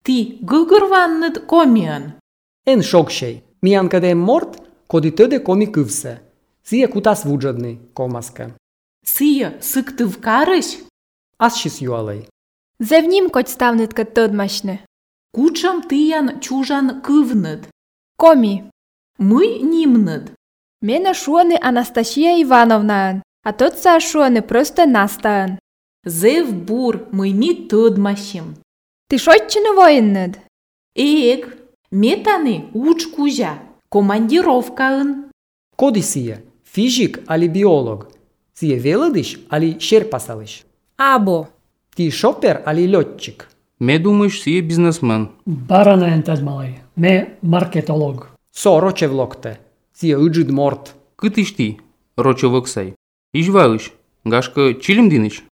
Ти гыгырванныт комиан. En šokšej. Mijan kada je mort, kodi tăde komi kывse. Sije kutas vudžadni, komaske. Сыя сыктывкарыш? As šis jualej. Зевнім коть ставнитка тодмашне. Кучам тыян чужан кывныт. Коми. Мы нимныт. Мена шуаны Анастасия Ивановна, а тот са шуаны просто Настаан. Зев бур мыйми тыдмашим. Ты шотчины воинныд? Эк, метаны уч кузя. Командировкаын. Kodi sije? Fizik ali biolog? Sije velădiș ali șerpasaliș? Або. Ti șofer ali летчик? Ме думаеш си е бизнесмен. Барана ентезмалай. Ме маркетолог. So ročevlokte. Sije îđid mort. Cât știi, roce văxai. Ești vaâș, gașcă cilim dinici.